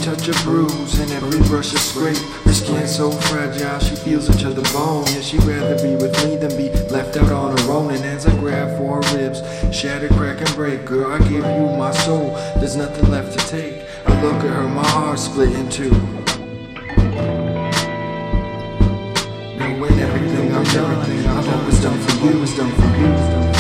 touch a bruise and every brush a scrape. Her skin so fragile, she feels it to the bone. Yeah, she'd rather be with me than be left out on her own. And as I grab for her ribs, shatter, crack, and break, girl, I give you my soul, there's nothing left to take. I look at her, my heart split in two. Now when everything I've done, I hope it's done for you, it's done for you.